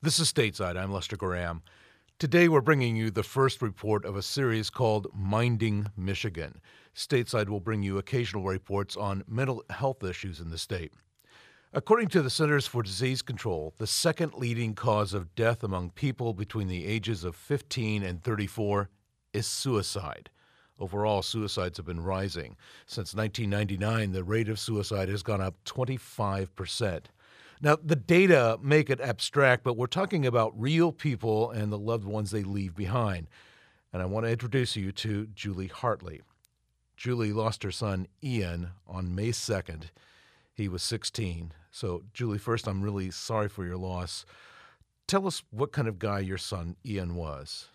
This is Stateside. I'm Lester Graham. Today we're bringing you the first report of a series called Minding Michigan. Stateside will bring you occasional reports on mental health issues in the state. According to the Centers for Disease Control, the second leading cause of death among people between the ages of 15 and 34 is suicide. Overall, suicides have been rising. Since 1999, the rate of suicide has gone up 25%. Now, the data make it abstract, but we're talking about real people and the loved ones they leave behind. And I want to introduce you to Julie Hartley. Julie lost her son, Ian, on May 2nd. He was 16. So, Julie, first, I'm really sorry for your loss. Tell us what kind of guy your son, Ian, was.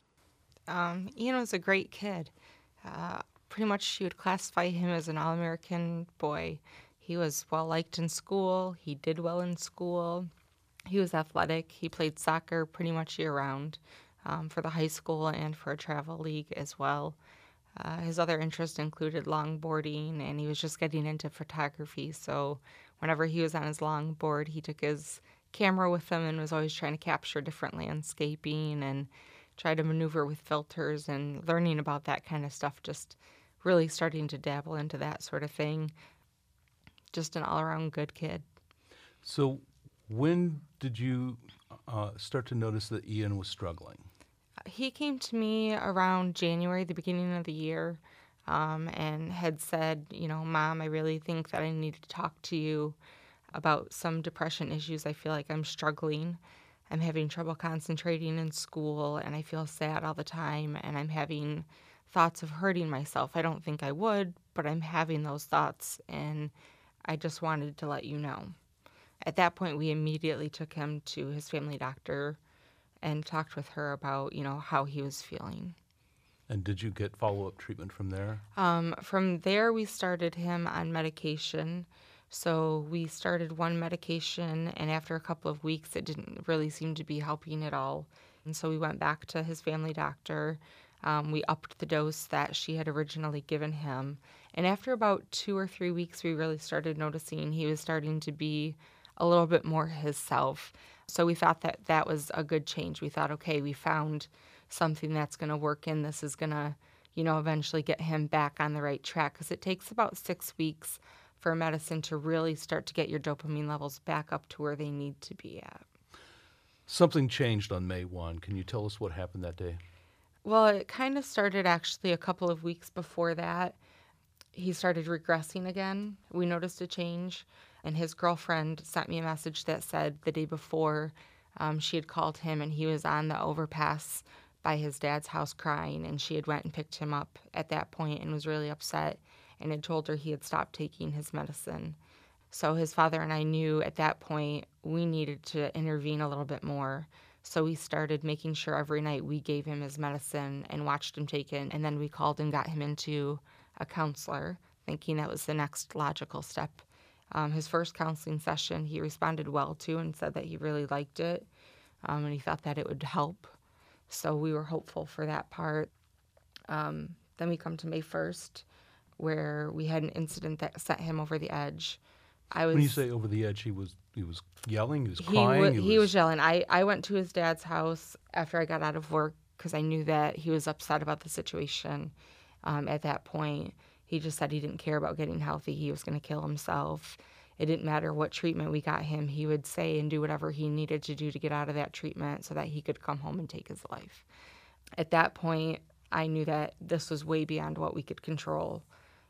Ian was a great kid. Pretty much you would classify him as an all-American boy. He was well-liked in school. He did well in school. He was athletic. He played soccer pretty much year-round for the high school and for a travel league as well. His other interests included longboarding, and he was just getting into photography. So whenever he was on his longboard, he took his camera with him and was always trying to capture different landscaping and try to maneuver with filters and learning about that kind of stuff, just really starting to dabble into that sort of thing. Just an all-around good kid. So when did you start to notice that Ian was struggling? He came to me around January, the beginning of the year, and had said, Mom, I really think that I need to talk to you about some depression issues. I feel like I'm struggling. I'm having trouble concentrating in school, and I feel sad all the time, and I'm having thoughts of hurting myself. I don't think I would, but I'm having those thoughts, and I just wanted to let you know. At that point, we immediately took him to his family doctor and talked with her about, how he was feeling. And did you get follow-up treatment from there? From there, we started him on medication. So we started one medication, and after a couple of weeks, it didn't really seem to be helping at all. And so we went back to his family doctor. We upped the dose that she had originally given him. And after about 2 or 3 weeks, we really started noticing he was starting to be a little bit more his self. So we thought that that was a good change. We thought, okay, we found something that's going to work, and this is going to, eventually get him back on the right track, because it takes about 6 weeks for medicine to really start to get your dopamine levels back up to where they need to be at. Something changed on May 1. Can you tell us what happened that day? Well, it kind of started actually a couple of weeks before that. He started regressing again. We noticed a change, and his girlfriend sent me a message that said the day before she had called him, and he was on the overpass by his dad's house crying, and she had went and picked him up at that point and was really upset and had told her he had stopped taking his medicine. So his father and I knew at that point we needed to intervene a little bit more. So we started making sure every night we gave him his medicine and watched him take it, and then we called and got him into a counselor, thinking that was the next logical step. His first counseling session he responded well to and said that he really liked it, and he thought that it would help. So we were hopeful for that part. Then we come to May 1st, where we had an incident that sent him over the edge. When you say over the edge, he was yelling, he was crying? He was yelling. I went to his dad's house after I got out of work because I knew that he was upset about the situation. At that point, he just said he didn't care about getting healthy. He was going to kill himself. It didn't matter what treatment we got him. He would say and do whatever he needed to do to get out of that treatment so that he could come home and take his life. At that point, I knew that this was way beyond what we could control.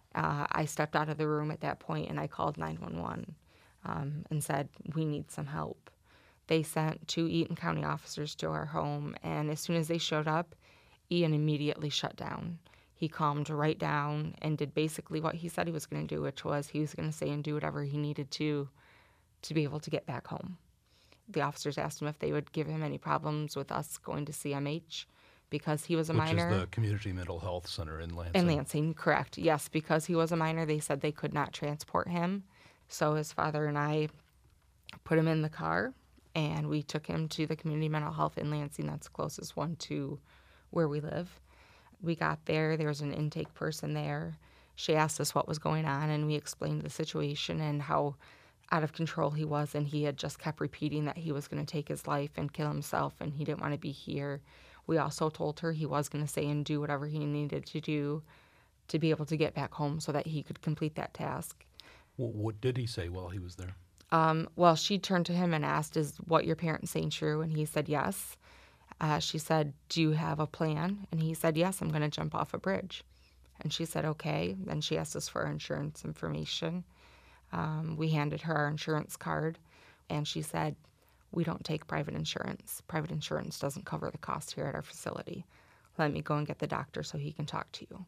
I stepped out of the room at that point and I called 911 and said, we need some help. They sent 2 Eaton County officers to our home, and as soon as they showed up, Ian immediately shut down. He calmed right down and did basically what he said he was going to do, which was he was going to say and do whatever he needed to be able to get back home. The officers asked him if they would give him any problems with us going to CMH because he was a minor. Which is the Community Mental Health Center in Lansing. In Lansing, correct. Yes, because he was a minor, they said they could not transport him. So his father and I put him in the car, and we took him to the Community Mental Health in Lansing. That's the closest one to where we live. We got there. There was an intake person there. She asked us what was going on, and we explained the situation and how out of control he was, and he had just kept repeating that he was going to take his life and kill himself, and he didn't want to be here. We also told her he was going to stay and do whatever he needed to do to be able to get back home so that he could complete that task. What did he say while he was there? Well, she turned to him and asked, is what your parents saying true? And he said yes. She said, do you have a plan? And he said, yes, I'm going to jump off a bridge. And she said, okay. Then she asked us for our insurance information. We handed her our insurance card, and she said, we don't take private insurance. Private insurance doesn't cover the cost here at our facility. Let me go and get the doctor so he can talk to you.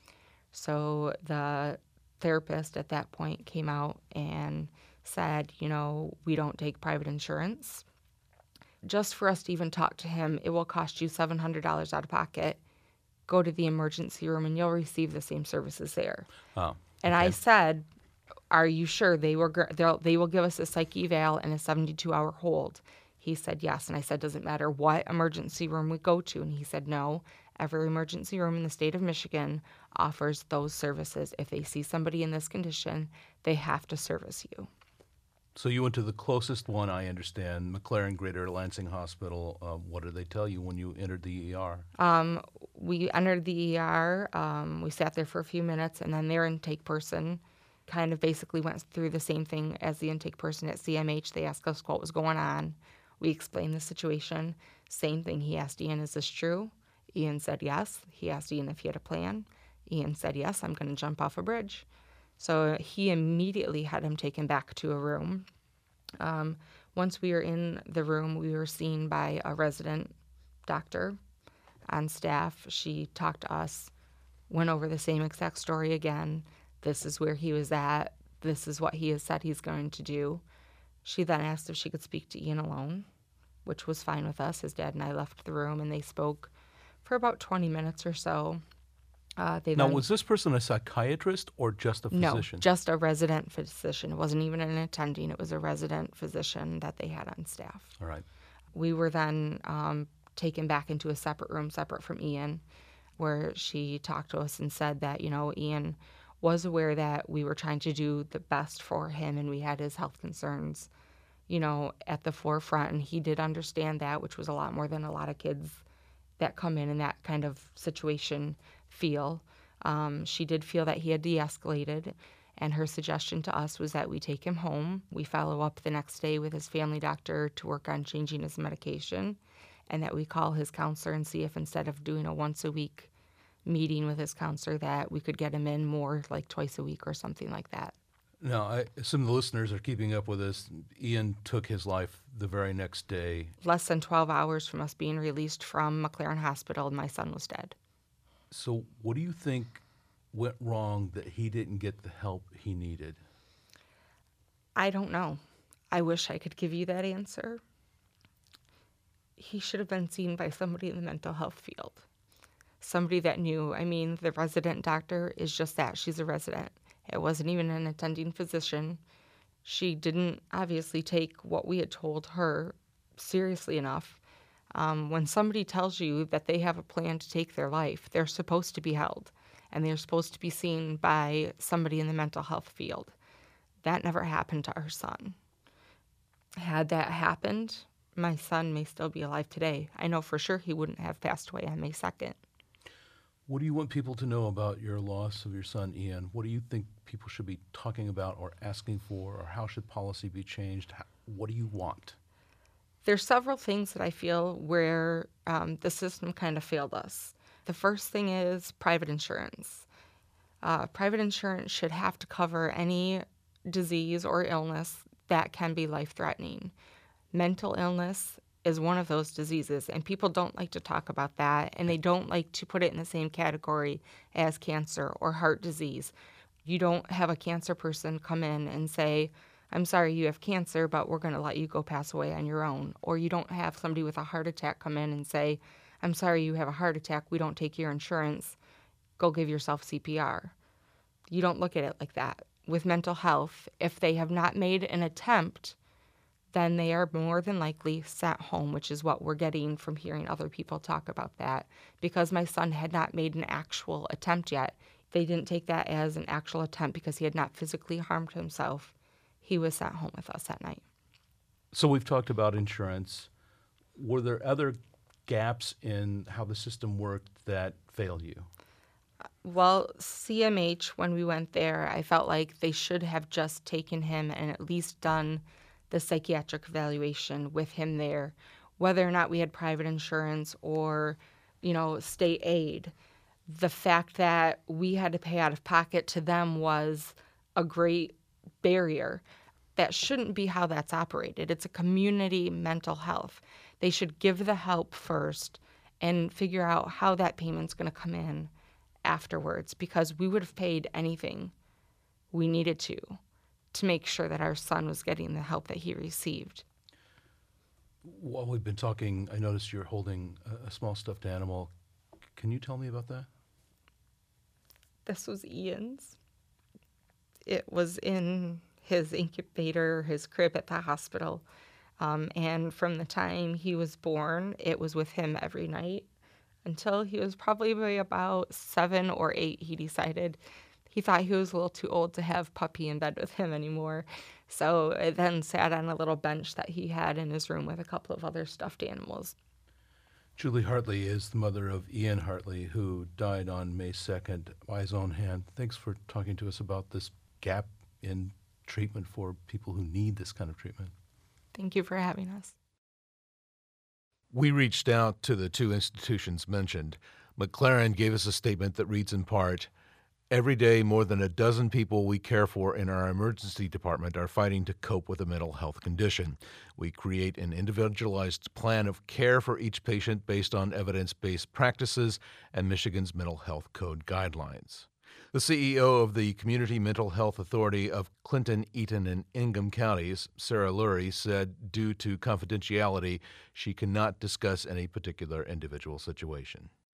So the therapist at that point came out and said, we don't take private insurance. Just for us to even talk to him, it will cost you $700 out of pocket. Go to the emergency room and you'll receive the same services there. Oh, and okay. I said, are you sure they will give us a psych eval and a 72-hour hold? He said yes. And I said, does it matter what emergency room we go to? And he said, no. Every emergency room in the state of Michigan offers those services. If they see somebody in this condition, they have to service you. So you went to the closest one, I understand, McLaren Greater Lansing Hospital. What did they tell you when you entered the ER? We entered the ER. We sat there for a few minutes, and then their intake person kind of basically went through the same thing as the intake person at CMH. They asked us what was going on. We explained the situation. Same thing. He asked Ian, is this true? Ian said yes. He asked Ian if he had a plan. Ian said, yes, I'm going to jump off a bridge. So he immediately had him taken back to a room. Once we were in the room, we were seen by a resident doctor on staff. She talked to us, went over the same exact story again. This is where he was at. This is what he has said he's going to do. She then asked if she could speak to Ian alone, which was fine with us. His dad and I left the room, and they spoke for about 20 minutes or so. Was this person a psychiatrist or just a physician? No, just a resident physician. It wasn't even an attending. It was a resident physician that they had on staff. All right. We were then taken back into a separate room, separate from Ian, where she talked to us and said that, Ian was aware that we were trying to do the best for him and we had his health concerns, at the forefront. And he did understand that, which was a lot more than a lot of kids that come in that kind of situation feel. She did feel that he had de-escalated, and her suggestion to us was that we take him home. We follow up the next day with his family doctor to work on changing his medication, and that we call his counselor and see if instead of doing a once-a-week meeting with his counselor that we could get him in more like twice a week or something like that. Now, some of the listeners are keeping up with this. Ian took his life the very next day. Less than 12 hours from us being released from McLaren Hospital, my son was dead. So what do you think went wrong that he didn't get the help he needed? I don't know. I wish I could give you that answer. He should have been seen by somebody in the mental health field. Somebody that knew. I mean, the resident doctor is just that. She's a resident. It wasn't even an attending physician. She didn't obviously take what we had told her seriously enough. When somebody tells you that they have a plan to take their life, they're supposed to be held, and they're supposed to be seen by somebody in the mental health field. That never happened to our son. Had that happened, my son may still be alive today. I know for sure he wouldn't have passed away on May 2nd. What do you want people to know about your loss of your son, Ian? What do you think people should be talking about or asking for, or how should policy be changed? What do you want? There's several things that I feel where the system kind of failed us. The first thing is private insurance. Private insurance should have to cover any disease or illness that can be life-threatening. Mental illness is one of those diseases, and people don't like to talk about that, and they don't like to put it in the same category as cancer or heart disease. You don't have a cancer person come in and say, I'm sorry you have cancer, but we're going to let you go pass away on your own. Or you don't have somebody with a heart attack come in and say, I'm sorry you have a heart attack, we don't take your insurance, go give yourself CPR. You don't look at it like that. With mental health, if they have not made an attempt, then they are more than likely sent home, which is what we're getting from hearing other people talk about that. Because my son had not made an actual attempt yet, they didn't take that as an actual attempt because he had not physically harmed himself. he was sent home with us at night. So we've talked about insurance. Were there other gaps in how the system worked that failed you? Well, CMH, when we went there, I felt like they should have just taken him and at least done the psychiatric evaluation with him there, whether or not we had private insurance or, state aid. The fact that we had to pay out of pocket to them was a great barrier. That shouldn't be how that's operated. It's a community mental health. They should give the help first and figure out how that payment's going to come in afterwards, because we would have paid anything we needed to make sure that our son was getting the help that he received. While we've been talking, I noticed you're holding a small stuffed animal. Can you tell me about that? This was Ian's. It was in his incubator, his crib at the hospital. And from the time he was born, it was with him every night until he was probably about 7 or 8. He decided he thought he was a little too old to have Puppy in bed with him anymore. So it then sat on a little bench that he had in his room with a couple of other stuffed animals. Julie Hartley is the mother of Ian Hartley, who died on May 2nd by his own hand. Thanks for talking to us about this gap in treatment for people who need this kind of treatment. Thank you for having us. We reached out to the two institutions mentioned. McLaren gave us a statement that reads in part, "Every day, more than a dozen people we care for in our emergency department are fighting to cope with a mental health condition. We create an individualized plan of care for each patient based on evidence-based practices and Michigan's Mental Health Code guidelines." The CEO of the Community Mental Health Authority of Clinton, Eaton, and Ingham counties, Sarah Lurie, said due to confidentiality, she cannot discuss any particular individual situation.